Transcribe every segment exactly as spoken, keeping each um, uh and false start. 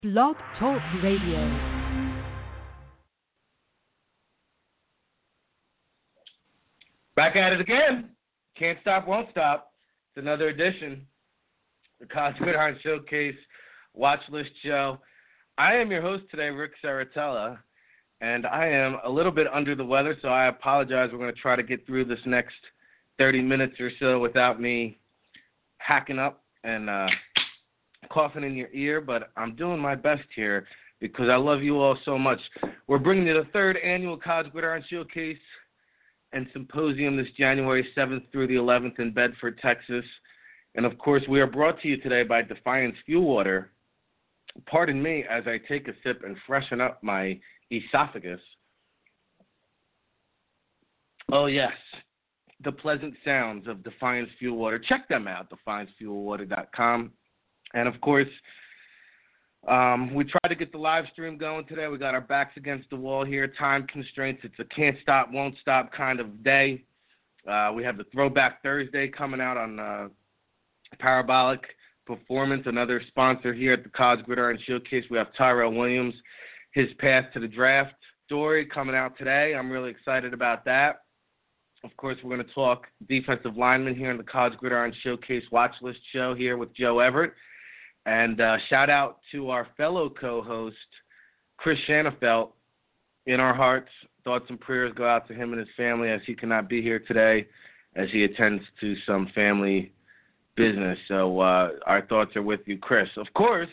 Blog Talk Radio. Back at it again. Can't stop, won't stop. It's another edition. The College Gridiron Showcase Watch List Show. I am your host today, Rick Saratella, and I am a little bit under the weather, so I apologize. We're going to try to get through this next thirty minutes or so without me hacking up and uh, coughing in your ear, but I'm doing my best here because I love you all so much. We're bringing you the third annual College Gridiron Showcase and Symposium this January seventh through the eleventh in Bedford, Texas. And, of course, we are brought to you today by Defiance Fuel Water. Pardon me as I take a sip and freshen up my esophagus. Oh, yes, the pleasant sounds of Defiance Fuel Water. Check them out, defiance fuel water dot com. And, of course, um, we tried to get the live stream going today. We got our backs against the wall here. Time constraints. It's a can't stop, won't stop kind of day. Uh, we have the Throwback Thursday coming out on uh, Parabolic Performance, another sponsor here at the College Gridiron Showcase. We have Tyrell Williams, his path to the draft story coming out today. I'm really excited about that. Of course, we're going to talk defensive linemen here in the College Gridiron Showcase Watch List Show here with Joe Everett. And uh, shout out to our fellow co-host, Chris Shanafelt. In our hearts, thoughts and prayers go out to him and his family as he cannot be here today as he attends to some family business. So uh, our thoughts are with you, Chris. Of course,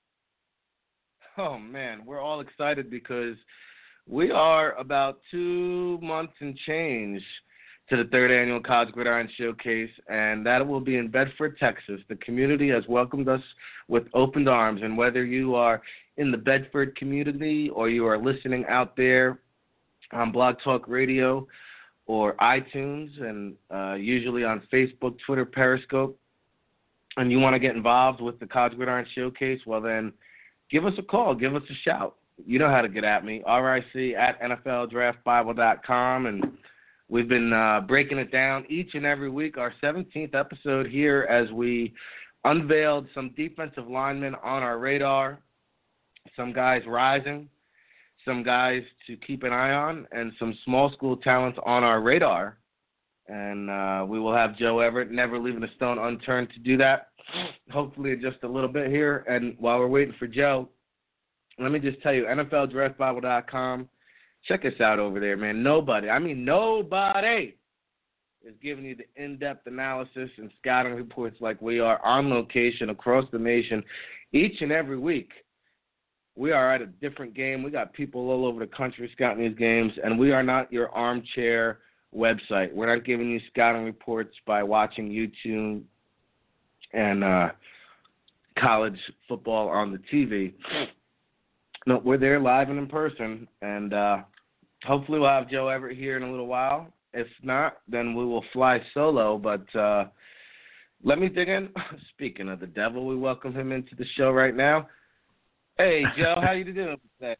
oh, man, we're all excited because we are about two months and change to the third annual College Gridiron Showcase, and that will be in Bedford, Texas. The community has welcomed us with open arms, and whether you are in the Bedford community or you are listening out there on Blog Talk Radio or iTunes and uh, usually on Facebook, Twitter, Periscope, and you want to get involved with the College Gridiron Showcase, well then give us a call, give us a shout. You know how to get at me, R I C at N F L Draft Bible dot com, and we've been uh, breaking it down each and every week, our seventeenth episode here as we unveiled some defensive linemen on our radar, some guys rising, some guys to keep an eye on, and some small school talents on our radar. And uh, we will have Joe Everett, never leaving a stone unturned, to do that, hopefully in just a little bit here. And while we're waiting for Joe, let me just tell you, N F L Draft Bible dot com. Check us out over there, man. Nobody, I mean nobody, is giving you the in-depth analysis and scouting reports like we are on location across the nation each and every week. We are at a different game. We got people all over the country scouting these games, and we are not your armchair website. We're not giving you scouting reports by watching YouTube and uh, college football on the T V. No, we're there live and in person, and uh, hopefully we'll have Joe Everett here in a little while. If not, then we will fly solo, but uh, let me dig in. Speaking of the devil, we welcome him into the show right now. Hey, Joe, how you doing today?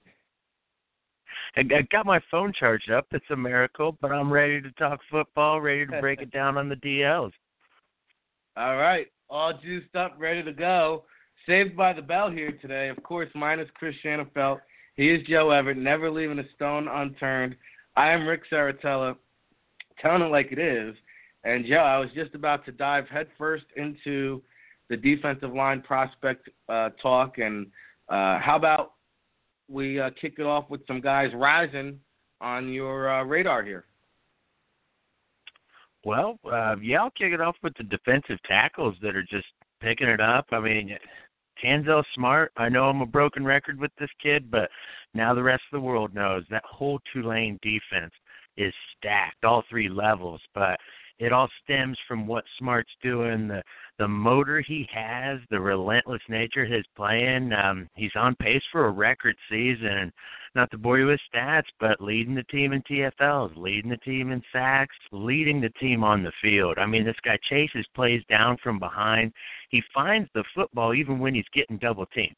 I I got my phone charged up. It's a miracle, but I'm ready to talk football, ready to break it down on the D Ls. All right, all juiced up, ready to go. Saved by the bell here today, of course, minus Chris Shanafelt. He is Joe Everett, never leaving a stone unturned. I am Rick Saratella, telling it like it is. And, Joe, I was just about to dive headfirst into the defensive line prospect uh, talk. And uh, how about we uh, kick it off with some guys rising on your uh, radar here? Well, uh, yeah, I'll kick it off with the defensive tackles that are just picking it up. I mean, Tanzel Smart, I know I'm a broken record with this kid, but now the rest of the world knows that whole Tulane defense is stacked, all three levels. But it all stems from what Smart's doing, the the motor he has, the relentless nature of his playing. Um, he's on pace for a record season. Not to bore you with stats, but leading the team in T F Ls, leading the team in sacks, leading the team on the field. I mean, this guy chases plays down from behind. He finds the football even when he's getting double teamed.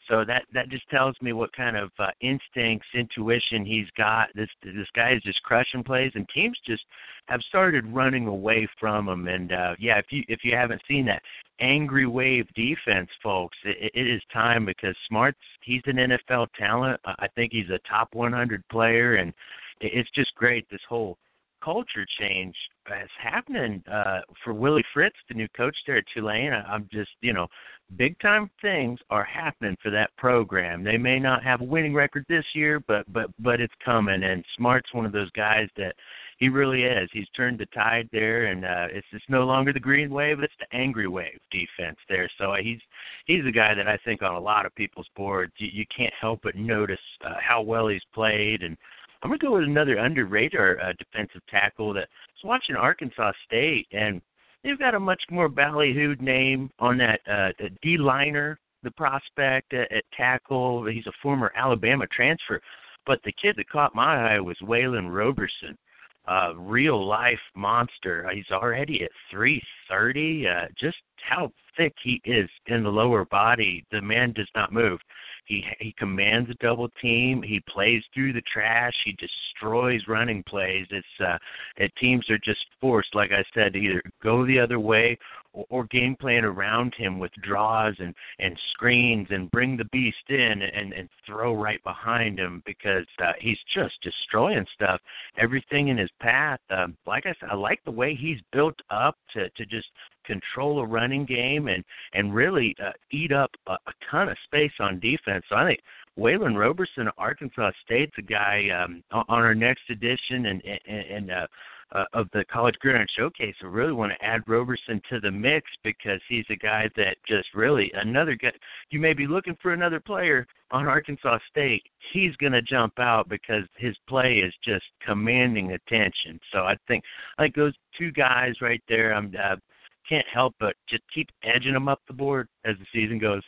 So that, that just tells me what kind of uh, instincts, intuition he's got. This this guy is just crushing plays, and teams just have started running away from him. And uh, yeah, if you if you haven't seen that angry wave defense, folks, it, it is time, because Smart's he's an N F L talent. I think he's a top one hundred player, and it's just great. This whole culture change is happening uh, for Willie Fritz, the new coach there at Tulane. I, I'm just, you know, big time things are happening for that program. They may not have a winning record this year, but but but it's coming. And Smart's one of those guys that he really is. He's turned the tide there, and uh, it's it's no longer the green wave; it's the angry wave defense there. So uh, he's he's a guy that I think on a lot of people's boards you, you can't help but notice uh, how well he's played. And I'm going to go with another under-radar uh, defensive tackle that I was watching Arkansas State, and they've got a much more ballyhooed name on that uh, D-liner, the prospect at, at tackle. He's a former Alabama transfer. But the kid that caught my eye was Waylon Roberson, a real-life monster. He's already at three thirty. Uh, just how thick he is in the lower body. The man does not move. He he commands a double team. He plays through the trash. He destroys running plays. It's uh, it, teams are just forced, like I said, to either go the other way or, or game plan around him with draws and, and screens and bring the beast in and, and throw right behind him, because uh, he's just destroying stuff. Everything in his path. Um, like I said, I like the way he's built up to, to just control a running game and, and really uh, eat up a, a ton of space on defense. So I think Waylon Roberson of Arkansas State's a guy um, on our next edition and, and, and uh, uh, of the College Gridiron Showcase. I really want to add Roberson to the mix, because he's a guy that just really, another guy, you may be looking for another player on Arkansas State. He's going to jump out because his play is just commanding attention. So I think, I think those two guys right there, I'm uh, can't help but just keep edging them up the board as the season goes.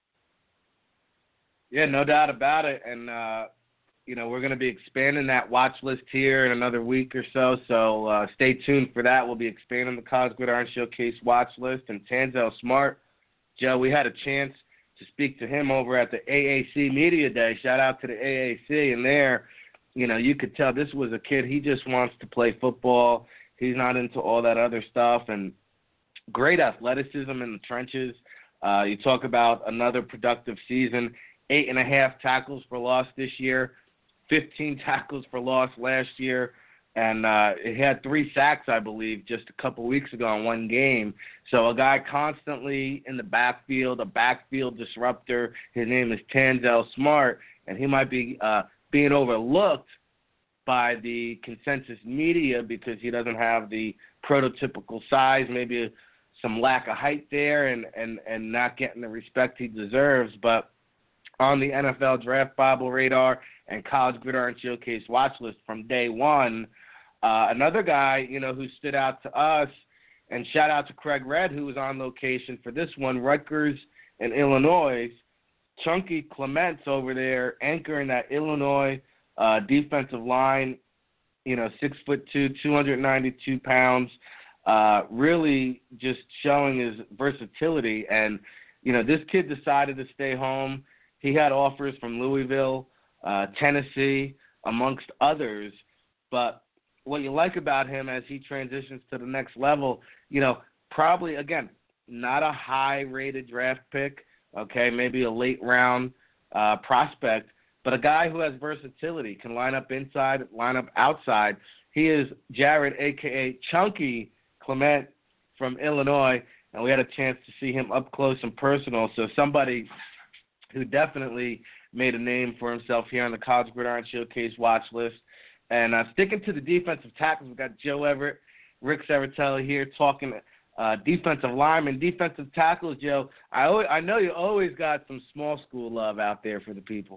Yeah, no doubt about it. And, uh, you know, we're going to be expanding that watch list here in another week or so. So uh, stay tuned for that. We'll be expanding the College Gridiron Showcase watch list. And Tanzel Smart, Joe, we had a chance to speak to him over at the A A C Media Day. Shout out to the A A C. And there, you know, you could tell this was a kid, he just wants to play football. He's not into all that other stuff. And great athleticism in the trenches. Uh, you talk about another productive season. Eight and a half tackles for loss this year, fifteen tackles for loss last year, and uh, he had three sacks, I believe, just a couple weeks ago in one game. So a guy constantly in the backfield, a backfield disruptor. His name is Tanzel Smart, and he might be uh, being overlooked by the consensus media because he doesn't have the prototypical size, maybe some lack of height there, and, and, and not getting the respect he deserves. But on the N F L Draft Bible radar and College Gridiron Showcase watch list from day one, uh, another guy, you know, who stood out to us, and shout out to Craig Red, who was on location for this one, Rutgers and Illinois. Chunky Clements over there anchoring that Illinois uh, defensive line, you know, six foot two, two hundred ninety-two pounds. Uh, really just showing his versatility. And, you know, this kid decided to stay home. He had offers from Louisville, uh, Tennessee, amongst others. But what you like about him as he transitions to the next level, you know, probably, again, not a high-rated draft pick, okay, maybe a late-round uh, prospect, but a guy who has versatility, can line up inside, line up outside. He is Jared, a k a. Chunky Clement from Illinois, and we had a chance to see him up close and personal. So somebody who definitely made a name for himself here on the College Gridiron Showcase watch list. And uh, sticking to the defensive tackles, we've got Joe Everett, Rick Serritella here talking uh, defensive linemen, defensive tackles. Joe, I always, I know you always got some small school love out there for the people.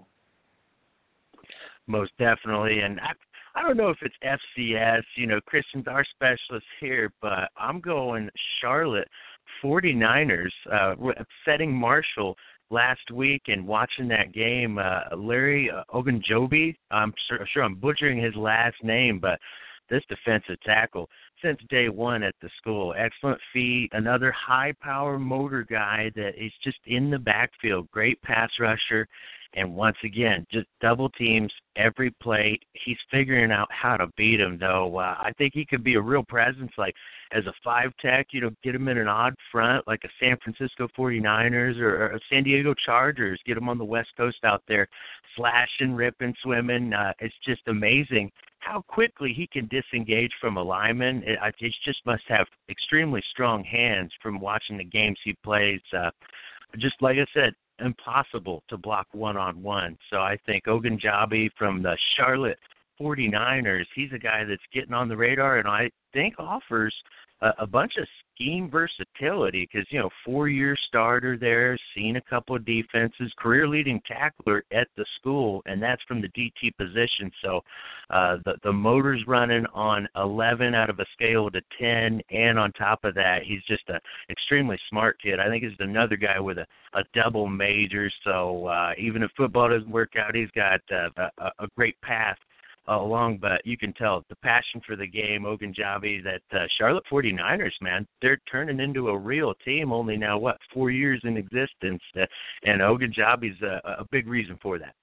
Most definitely, and I, I don't know if it's F C S, you know, Christian's our specialist here, but I'm going Charlotte forty-niners, uh, setting Marshall last week and watching that game. Uh, Larry uh, Ogunjobi, I'm sure, sure I'm butchering his last name, but this defensive tackle since day one at the school. Excellent feet, another high-power motor guy that is just in the backfield. Great pass rusher. And once again, just double teams every play. He's figuring out how to beat him, though. Uh, I think he could be a real presence, like as a five-tech, you know, get him in an odd front, like a San Francisco forty-niners or, or a San Diego Chargers, get him on the West Coast out there, slashing, ripping, swimming. Uh, it's just amazing how quickly he can disengage from a lineman. It, I it just must have extremely strong hands from watching the games he plays. Uh, just like I said, impossible to block one-on-one. So I think Ogunjobi from the Charlotte forty-niners, he's a guy that's getting on the radar and I think offers a, a bunch of scheme versatility because, you know, four-year starter there, seen a couple of defenses, career-leading tackler at the school, and that's from the D T position. So uh, the, the motor's running on eleven out of a scale to ten, and on top of that, he's just an extremely smart kid. I think he's another guy with a, a double major, so uh, even if football doesn't work out, he's got uh, a, a great path along, but you can tell the passion for the game. Ogunjobi, that uh, Charlotte forty-niners, man, they're turning into a real team only now, what, four years in existence, uh, and Ogunjobi's a, a big reason for that.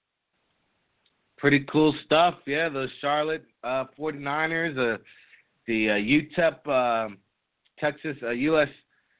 Pretty cool stuff, yeah, those Charlotte uh, forty-niners, uh, the uh, U T E P, uh, Texas, uh, U S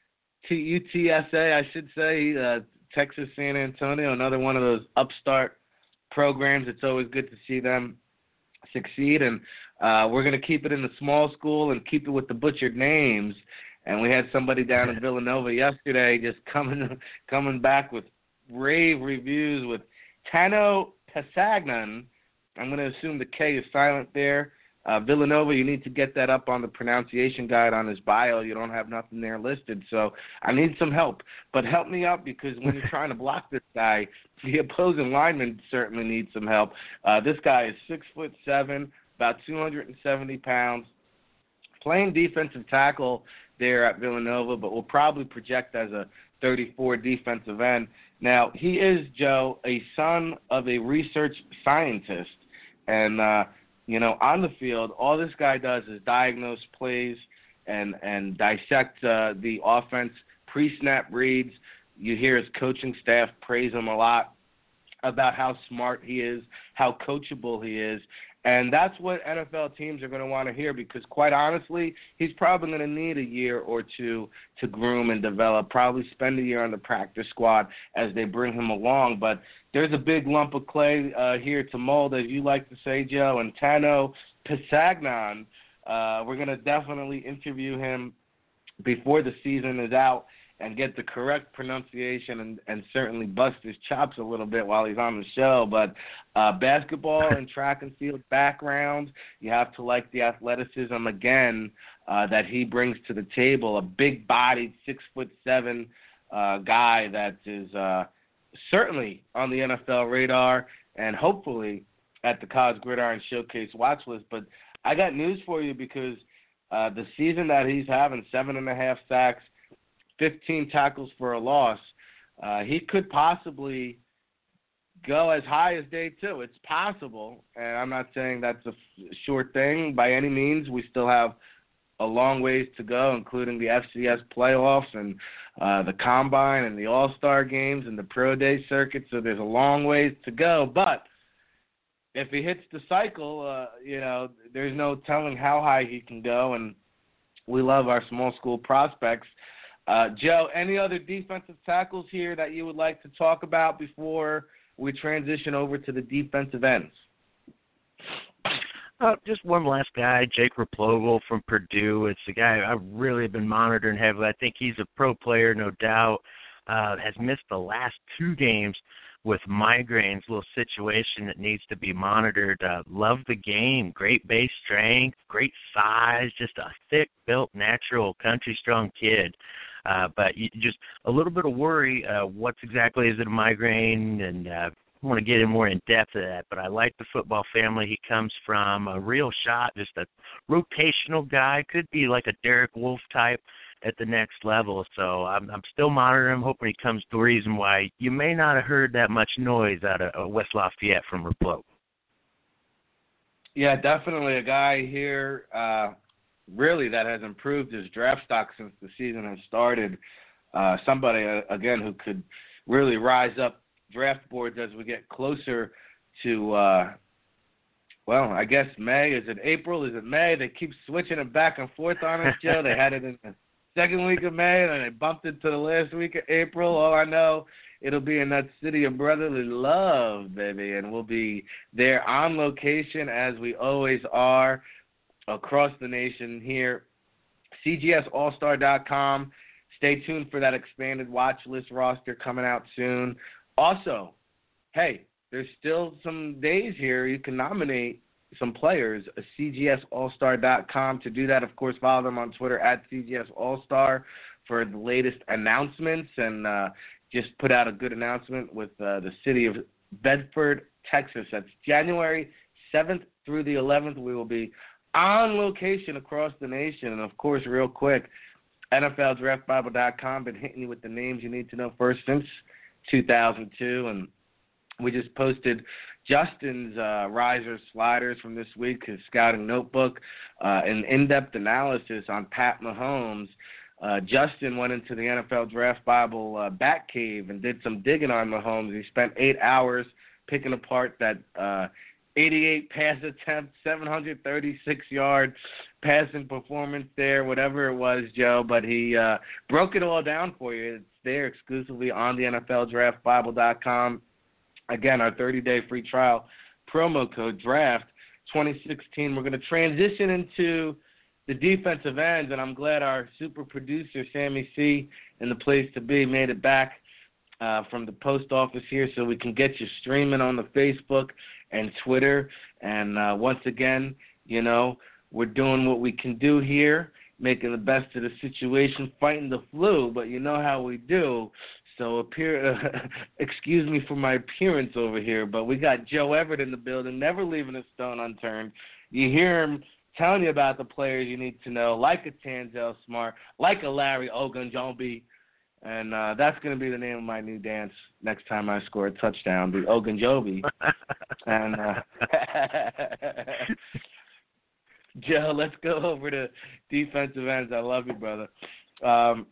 T, U T S A, I should say, uh, Texas San Antonio, another one of those upstart programs. It's always good to see them succeed, and uh, we're going to keep it in the small school and keep it with the butchered names. And we had somebody down in Villanova yesterday just coming coming back with rave reviews with Tano Pasagnan. I'm going to assume the K is silent there. Uh, Villanova, you need to get that up on the pronunciation guide on his bio. You don't have nothing there listed, so I need some help. But help me out, because when you're trying to block this guy, the opposing lineman certainly needs some help. Uh, this guy is six foot seven, about two hundred seventy pounds, playing defensive tackle there at Villanova, but will probably project as a thirty-four defensive end. Now, he is, Joe, a son of a research scientist, and uh, you know, on the field, all this guy does is diagnose plays and and dissect uh, the offense, pre-snap reads. You hear his coaching staff praise him a lot about how smart he is, how coachable he is. And that's what N F L teams are going to want to hear, because, quite honestly, he's probably going to need a year or two to groom and develop, probably spend a year on the practice squad as they bring him along. But there's a big lump of clay uh, here to mold, as you like to say, Joe. And Tano Pasagnan, uh, we're going to definitely interview him before the season is out and get the correct pronunciation and, and certainly bust his chops a little bit while he's on the show. But uh, basketball and track and field background, you have to like the athleticism, again, uh, that he brings to the table. A big-bodied, six foot seven uh, guy that is uh, certainly on the N F L radar and hopefully at the College Gridiron Showcase watch list. But I got news for you, because uh, the season that he's having, seven and a half sacks, fifteen tackles for a loss, uh, he could possibly go as high as day two. It's possible, and I'm not saying that's a f- sure thing by any means. We still have a long ways to go, including the F C S playoffs and uh, the Combine and the All-Star games and the Pro Day circuit, so there's a long ways to go. But if he hits the cycle, uh, you know, there's no telling how high he can go, and we love our small school prospects. Uh, Joe, any other defensive tackles here that you would like to talk about before we transition over to the defensive ends? Uh, just one last guy, Jake Replogle from Purdue. It's a guy I've really been monitoring heavily. I think he's a pro player, no doubt. Uh, has missed the last two games with migraines, little situation that needs to be monitored. Uh, love the game, great base strength, great size, just a thick-built, natural, country-strong kid. Uh, but you, just a little bit of worry, uh, what's exactly is it a migraine, and uh, I want to get in more in depth of that. But I like the football family he comes from, a real shot, just a rotational guy, could be like a Derek Wolfe type at the next level. So I'm, I'm still monitoring him, hoping he comes to a reason why you may not have heard that much noise out of uh, West Lafayette from Replogle. Yeah, definitely a guy here, uh, really, that has improved his draft stock since the season has started. Uh, somebody, uh, again, who could really rise up draft boards as we get closer to, uh, well, I guess May. Is it April? Is it May? They keep switching it back and forth on us, Joe. They had it in the second week of May, and then they bumped it to the last week of April. All I know, it'll be in that city of brotherly love, baby, and we'll be there on location as we always are across the nation here. C G S All Star dot com. Stay tuned for that expanded watch list roster coming out soon. Also, hey, there's still some days here you can nominate some players, C G S All Star dot com. To do that, of course, follow them on Twitter at C G S All Star for the latest announcements, and uh, just put out a good announcement with uh, the city of Bedford, Texas. That's January seventh through the eleventh. We will be on location across the nation. And, of course, real quick, N F L Draft Bible dot com been hitting you with the names you need to know first since two thousand two, and we just posted Justin's uh, risers, sliders from this week, his scouting notebook, uh, an in-depth analysis on Pat Mahomes. Uh, Justin went into the N F L Draft Bible uh, Batcave and did some digging on Mahomes. He spent eight hours picking apart that uh, eighty-eight pass attempt, seven hundred thirty-six yard passing performance there, whatever it was, Joe. But he uh, broke it all down for you. It's there exclusively on the N F L Draft Bible dot com. Again, our thirty-day free trial, promo code DRAFT twenty sixteen. We're going to transition into the defensive ends, and I'm glad our super producer, Sammy C, in the place to be, made it back uh, from the post office here so we can get you streaming on the Facebook and Twitter. And uh, once again, you know, we're doing what we can do here, making the best of the situation, fighting the flu, but you know how we do. So appear, uh, excuse me for my appearance over here, but we got Joe Everett in the building, never leaving a stone unturned. You hear him telling you about the players you need to know, like a Tanzel Smart, like a Larry Ogunjobi, and uh, that's going to be the name of my new dance next time I score a touchdown, the Ogunjobi. and uh, Joe, let's go over to defensive ends. I love you, brother. Um,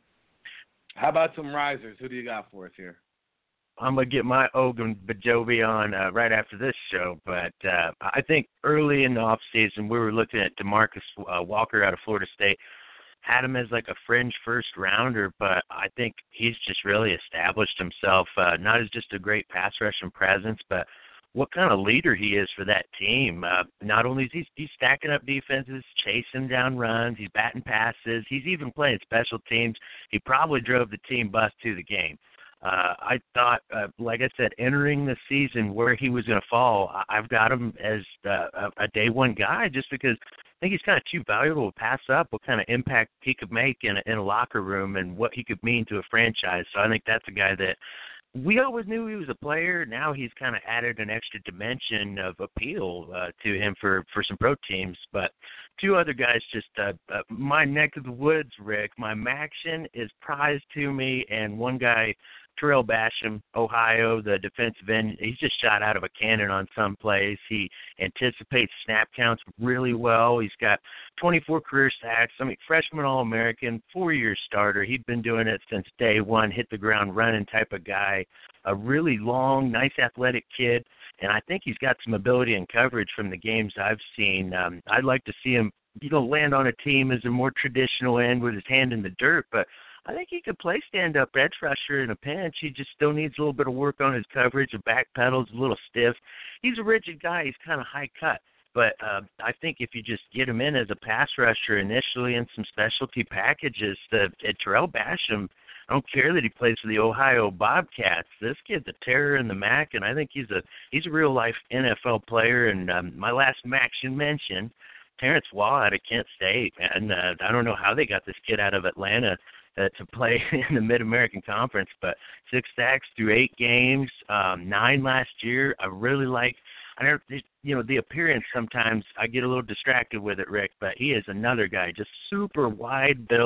how about some risers? Who do you got for us here? I'm going to get my Ogunjobi on uh, right after this show, but uh, I think early in the offseason we were looking at DeMarcus uh, Walker out of Florida State, had him as like a fringe first rounder, but I think he's just really established himself, uh, not as just a great pass rushing presence, but what kind of leader he is for that team. Uh, not only is he he's stacking up defenses, chasing down runs, he's batting passes, he's even playing special teams. He probably drove the team bus to the game. Uh, I thought, uh, like I said, entering the season where he was going to fall, I- I've got him as uh, a, a day one guy just because I think he's kind of too valuable to pass up what kind of impact he could make in a, in a locker room and what he could mean to a franchise. So I think that's a guy that we always knew he was a player. Now he's kind of added an extra dimension of appeal uh, to him for, for some pro teams. But two other guys, just uh, uh, my neck of the woods, Rick. My Maction is prized to me, and one guy, Terrell Basham, Ohio, the defensive end, he's just shot out of a cannon on some plays. He anticipates snap counts really well. He's got twenty-four career sacks. I mean, freshman All-American, four-year starter. He'd been doing it since day one, hit the ground running type of guy. A really long, nice athletic kid, and I think he's got some ability and coverage from the games I've seen. Um, I'd like to see him, you know, land on a team as a more traditional end with his hand in the dirt, but I think he could play stand-up edge rusher in a pinch. He just still needs a little bit of work on his coverage. The back pedal's a little stiff. He's a rigid guy. He's kind of high cut. But uh, I think if you just get him in as a pass rusher initially in some specialty packages, the, uh, Terrell Basham, I don't care that he plays for the Ohio Bobcats. This kid's a terror in the M A C, and I think he's a he's a real-life N F L player. And um, my last Maction mention, Terrence Wall out of Kent State. And uh, I don't know how they got this kid out of Atlanta Uh, to play in the Mid-American Conference, but six sacks through eight games, um, nine last year. I really like, I don't, you know, the appearance sometimes I get a little distracted with it, Rick, but he is another guy, just super wide built,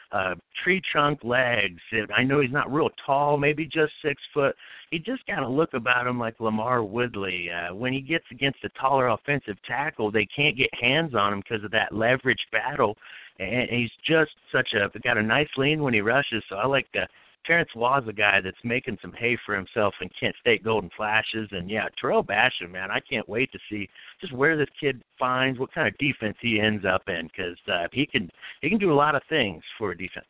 uh, tree trunk legs. I know he's not real tall, maybe just six foot. He just got a look about him like LaMarr Woodley. Uh, when he gets against a taller offensive tackle, they can't get hands on him because of that leverage battle. And he's just such a got a nice lean when he rushes. So I like uh, Terrence Waugh's a guy that's making some hay for himself in Kent State Golden Flashes. And, yeah, Terrell Basham, man, I can't wait to see just where this kid finds, what kind of defense he ends up in, because uh, he can he can do a lot of things for a defense.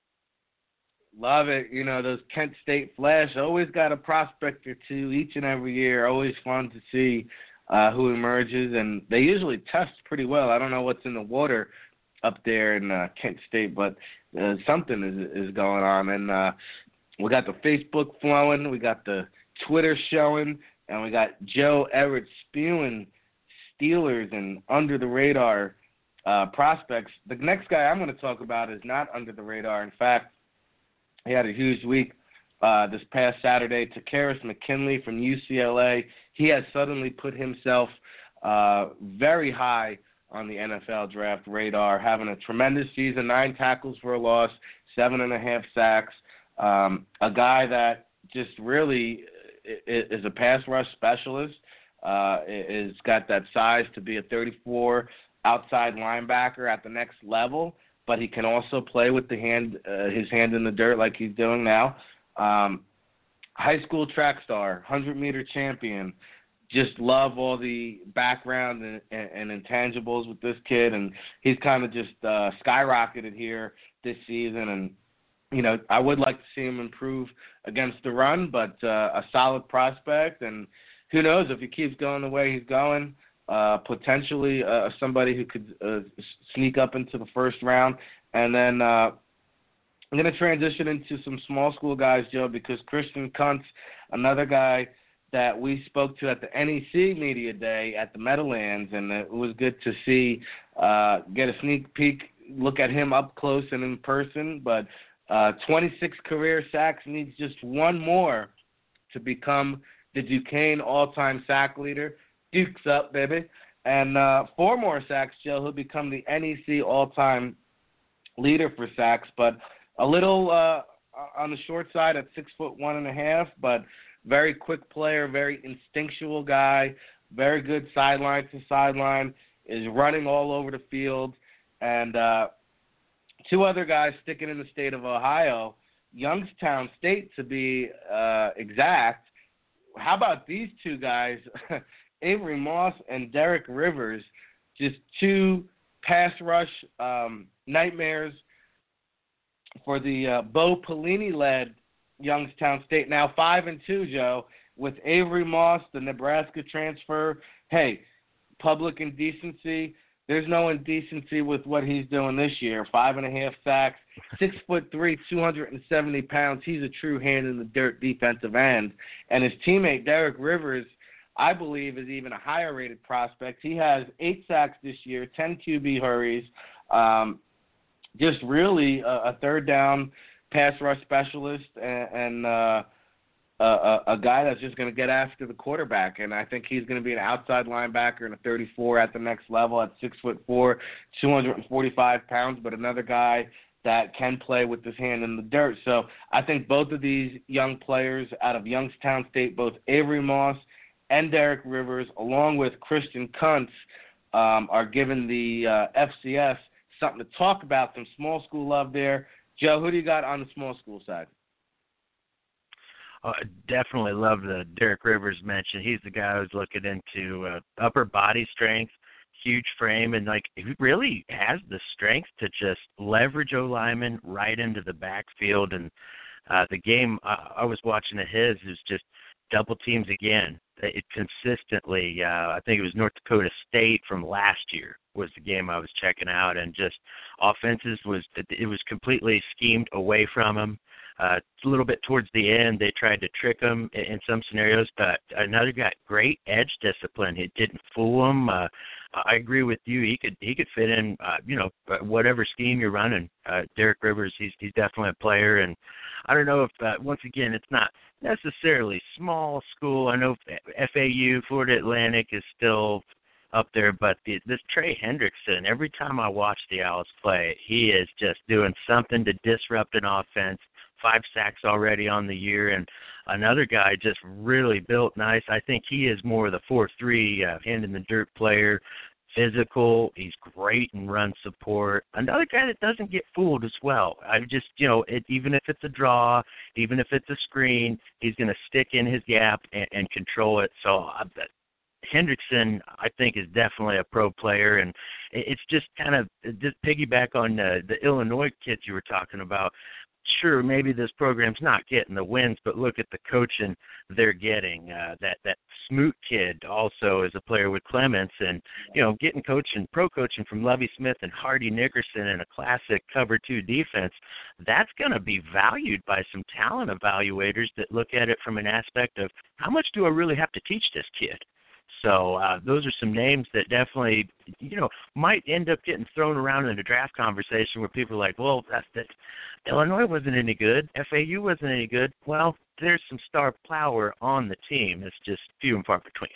Love it. You know, those Kent State Flash always got a prospect or two each and every year. Always fun to see uh, who emerges, and they usually test pretty well. I don't know what's in the water up there in uh, Kent State, but uh, something is is going on. And uh, we got the Facebook flowing, we got the Twitter showing, and we got Joe Everett spewing Steelers and under the radar uh, prospects. The next guy I'm going to talk about is not under the radar. In fact, he had a huge week uh, this past Saturday. Takkarist McKinley from U C L A. He has suddenly put himself uh, very high on the N F L draft radar, having a tremendous season, nine tackles for a loss, seven and a half sacks. Um, a guy that just really is a pass rush specialist, uh, is got that size to be a thirty-four outside linebacker at the next level, but he can also play with the hand, uh, his hand in the dirt like he's doing now. Um, high school track star, one hundred meter champion. Just love all the background and, and, and intangibles with this kid, and he's kind of just uh, skyrocketed here this season. And, you know, I would like to see him improve against the run, but uh, a solid prospect. And who knows, if he keeps going the way he's going, uh, potentially uh, somebody who could uh, sneak up into the first round. And then uh, I'm going to transition into some small school guys, Joe, because Christian Kuntz, another guy that we spoke to at the N E C Media Day at the Meadowlands, and it was good to see, uh, get a sneak peek, look at him up close and in person. But uh, twenty-six career sacks, needs just one more to become the Duquesne all-time sack leader. Duke's up, baby. And uh, four more sacks, Joe, he'll become the N E C all-time leader for sacks. But a little uh, on the short side at six foot one and a half, but very quick player, very instinctual guy, very good sideline to sideline, is running all over the field. And uh, two other guys sticking in the state of Ohio, Youngstown State to be uh, exact. How about these two guys, Avery Moss and Derek Rivers, just two pass rush um, nightmares for the uh, Bo Pelini-led Youngstown State. Now five and two, Joe, with Avery Moss, the Nebraska transfer. Hey, public indecency. There's no indecency with what he's doing this year. Five and a half sacks, six foot three, two hundred seventy pounds. He's a true hand in the dirt defensive end. And his teammate Derek Rivers, I believe, is even a higher rated prospect. He has eight sacks this year, ten Q B hurries. Um, just really a, a third down pass rush specialist, and, and uh, a, a guy that's just going to get after the quarterback. And I think he's going to be an outside linebacker and a thirty-four at the next level at six foot four, two hundred forty-five pounds, but another guy that can play with his hand in the dirt. So I think both of these young players out of Youngstown State, both Avery Moss and Derek Rivers, along with Christian Kuntz, um, are giving the uh, F C S something to talk about, some small school love there. Joe, who do you got on the small school side? Uh, definitely love the Derek Rivers mention. He's the guy who's looking into uh, upper body strength, huge frame, and like he really has the strength to just leverage O linemen right into the backfield. And uh, the game uh, I was watching of his is just double teams again. It consistently, uh, I think it was North Dakota State from last year was the game I was checking out, and just offenses was it was completely schemed away from him. Uh, a little bit towards the end, they tried to trick him in, in some scenarios, but another got great edge discipline. It didn't fool him. Uh, I agree with you. He could he could fit in, uh, you know, whatever scheme you're running. Uh, Derek Rivers, he's he's definitely a player, and I don't know if uh, once again it's not necessarily small school. I know F A U, Florida Atlantic is still up there. But the, this Trey Hendrickson, every time I watch the Owls play, he is just doing something to disrupt an offense. Five sacks already on the year, and another guy just really built nice. I think he is more of the four three, uh, hand-in-the-dirt player, physical. He's great in run support. Another guy that doesn't get fooled as well. I just, you know, it, even if it's a draw, even if it's a screen, he's going to stick in his gap and, and control it. So uh, Hendrickson, I think, is definitely a pro player, and it's just kind of just piggyback on uh, the Illinois kids you were talking about. Sure, maybe this program's not getting the wins, but look at the coaching they're getting. Uh, that that Smoot kid also is a player with Clements, and you know, getting coaching, pro coaching from Lovie Smith and Hardy Nickerson in a classic cover two defense. That's going to be valued by some talent evaluators that look at it from an aspect of how much do I really have to teach this kid. So uh, those are some names that definitely, you know, might end up getting thrown around in a draft conversation where people are like, well, that's that. Illinois wasn't any good. F A U wasn't any good. Well, there's some star power on the team. It's just few and far between.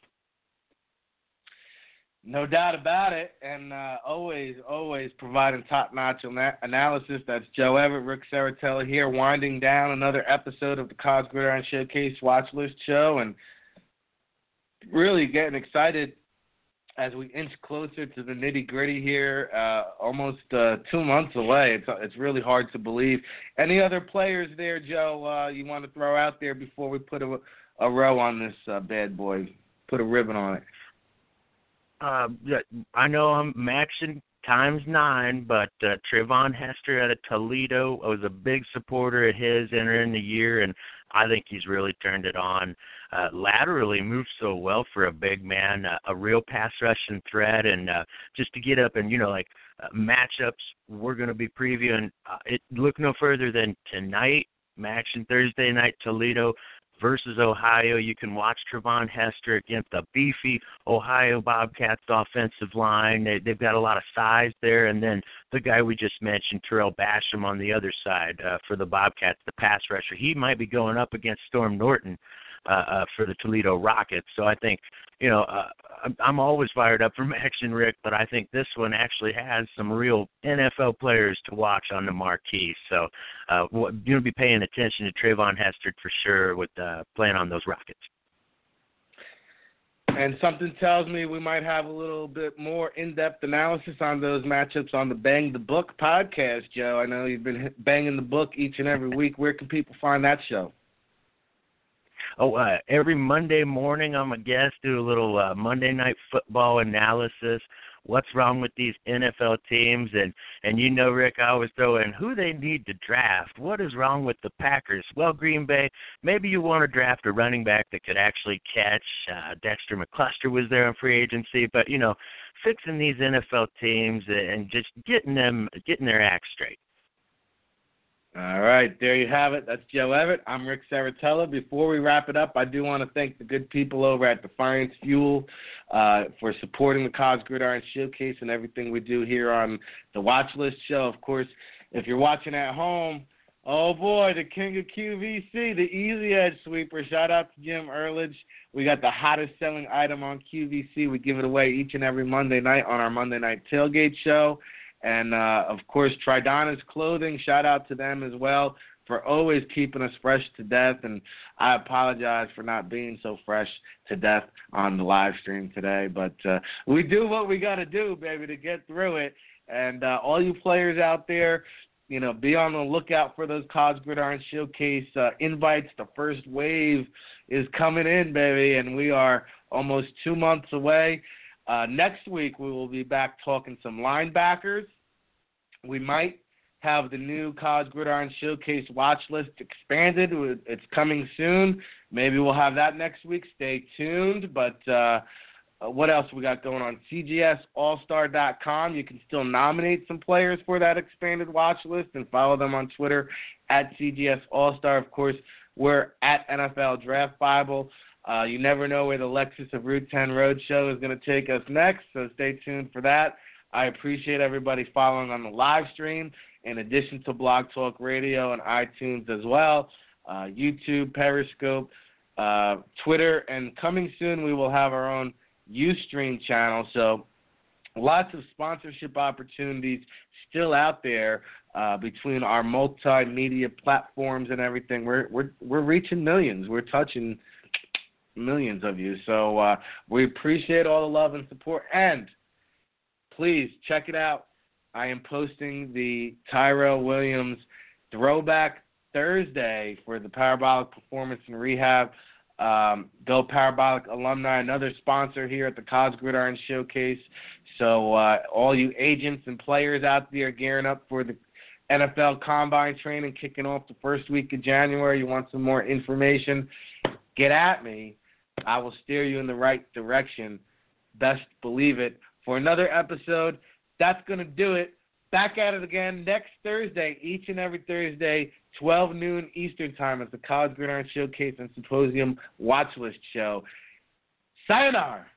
No doubt about it, and uh, always, always providing top-notch analysis. That's Joe Everett, Rick Saratella here, winding down another episode of the College Gridiron Showcase Watch List Show, and really getting excited as we inch closer to the nitty-gritty here, uh, almost uh, two months away. It's it's really hard to believe. Any other players there, Joe, uh, you want to throw out there before we put a, a row on this uh, bad boy, put a ribbon on it? Uh, I know I'm maxing times nine, but uh, Trayvon Hester out of Toledo, I was a big supporter of his entering the year, and I think he's really turned it on. Uh, laterally moves so well for a big man, uh, a real pass rushing threat, and uh, just to get up and, you know, like uh, matchups we're going to be previewing. Uh, it look no further than tonight, action Thursday night, Toledo versus Ohio. You can watch Trayvon Hester against the beefy Ohio Bobcats offensive line. They, they've got a lot of size there. And then the guy we just mentioned, Terrell Basham, on the other side uh, for the Bobcats, the pass rusher. He might be going up against Storm Norton uh, uh, for the Toledo Rockets. So I think, you know, uh, I'm always fired up for action, Rick, but I think this one actually has some real N F L players to watch on the marquee. So uh, you're going to be paying attention to Trayvon Hester for sure with uh, playing on those Rockets. And something tells me we might have a little bit more in-depth analysis on those matchups on the Bang the Book podcast, Joe. I know you've been banging the book each and every week. Where can people find that show? Oh, uh, every Monday morning I'm a guest, do a little uh, Monday Night Football analysis. What's wrong with these N F L teams? And, and you know, Rick, I always throw in who they need to draft. What is wrong with the Packers? Well, Green Bay, maybe you want to draft a running back that could actually catch. Uh, Dexter McCluster was there on free agency. But, you know, fixing these N F L teams and just getting them, getting their act straight. All right, there you have it. That's Joe Everett. I'm Rick Saratella. Before we wrap it up, I do want to thank the good people over at Defiance Fuel uh, for supporting the College Gridiron Showcase and everything we do here on the Watch List Show. Of course, if you're watching at home, oh boy, the king of Q V C, the Easy Edge Sweeper. Shout out to Jim Ehrlich. We got the hottest selling item on Q V C. We give it away each and every Monday night on our Monday Night Tailgate Show. And, uh, of course, Tridana's Clothing, shout out to them as well for always keeping us fresh to death. And I apologize for not being so fresh to death on the live stream today. But uh, we do what we got to do, baby, to get through it. And uh, all you players out there, you know, be on the lookout for those College Gridiron Showcase uh, invites. The first wave is coming in, baby, and we are almost two months away. Uh, next week, we will be back talking some linebackers. We might have the new College Gridiron Showcase watch list expanded. It's coming soon. Maybe we'll have that next week. Stay tuned. But uh, what else we got going on? C G S all star dot com. You can still nominate some players for that expanded watch list and follow them on Twitter at C G S All Star. Of course, we're at N F L Draft Bible. Uh, you never know where the Lexus of Route ten Roadshow is going to take us next, so stay tuned for that. I appreciate everybody following on the live stream, in addition to Blog Talk Radio and iTunes as well, uh, YouTube, Periscope, uh, Twitter, and coming soon we will have our own Ustream channel. So lots of sponsorship opportunities still out there uh, between our multimedia platforms and everything. We're we're we're reaching millions. We're touching millions of you. So uh, we appreciate all the love and support. And please check it out. I am posting the Tyrell Williams Throwback Thursday for the Parabolic Performance and Rehab. Um, Go Parabolic alumni, another sponsor here at the College Gridiron Showcase. So uh, all you agents and players out there gearing up for the N F L Combine training kicking off the first week of January, you want some more information, get at me. I will steer you in the right direction. Best believe it. For another episode, that's going to do it. Back at it again next Thursday, each and every Thursday, twelve noon Eastern Time at the College Gridiron Showcase and Symposium Watch List Show. Sayonara.